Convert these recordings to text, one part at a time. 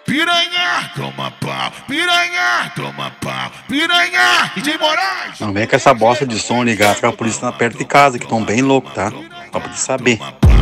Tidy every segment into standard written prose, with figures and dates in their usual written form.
Piranha, toma pau, piranha, toma pau, piranha, DJ Moraes. Não vem com essa bosta de som ligado que a polícia tá perto de casa, que tão bem louco, tá? Só pra te saber.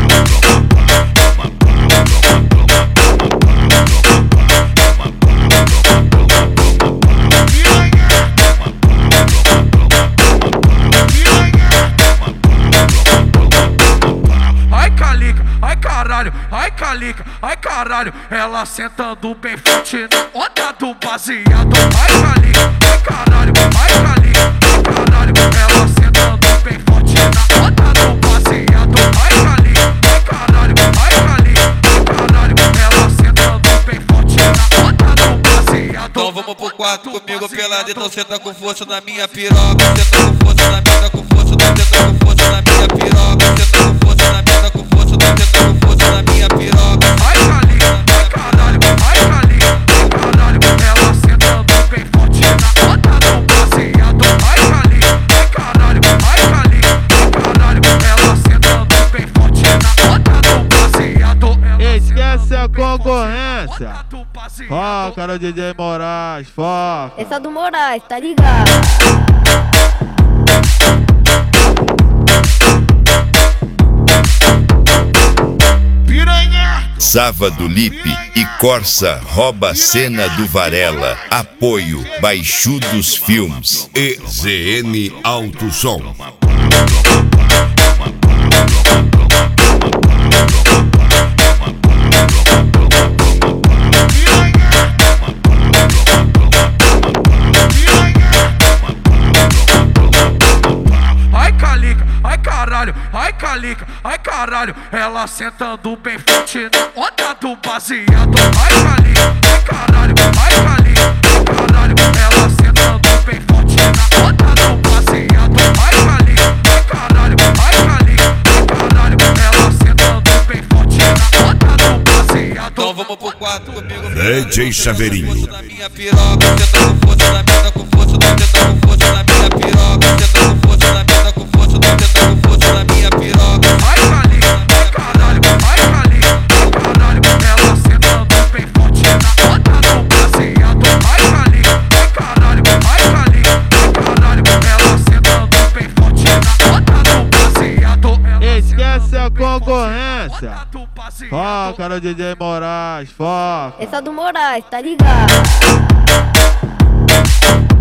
Ai calica, ai caralho, ela sentando bem forte na onda do baseado. Ai calica, ai caralho, ai calica, ai caralho, ela sentando bem forte na onda do baseado. Ai calica, ai caralho, ai calica, ai caralho, ela sentando bem forte na onda do baseado. Então vamos pro quarto comigo pelado, então senta com força na minha piroca, senta com força na minha, com força, senta com força na minha piroca, senta com força na minha, com força, senta com força na minha piroca. Ai calica, ai caralho, ai calica, ai caralho, ela sentando bem forte na onda do baseado. Ai calica, ai caralho, ai calica, ai caralho, ela sentando bem forte na onda do baseado. Esquece a concorrência. Foca no DJ Moraes, foca. Essa do Moraes, tá ligado? Sábado Lipe e Corsa rouba a cena do Varela. Apoio Baixudos Filmes e ZN Alto Som. Ai calica, ai caralho, ela sentando bem forte na onda do baseado. Ai calica, ai caralho, ai calica, ai caralho, ela sentando bem forte na onda do baseado. Ai calica, ai caralho, ai calica, ai caralho, ela sentando bem forte na onda do baseado. Então vamos pro quarto comigo. DJ Chaveirinho. Na minha piroca, senta com força na minha, com força, senta com força na minha piroca, senta com força na minha, com força, senta com força na minha piroca. Ai calica, ai caralho, ai calica, ai caralho, ela sentando bem forte na onda do baseado. Ai calica, ai caralho, ai calica, ai caralho, ela sentando bem forte na onda do baseado. Esquece a concorrência. Foca no DJ Moraes, foca. Essa do Moraes, tá ligado?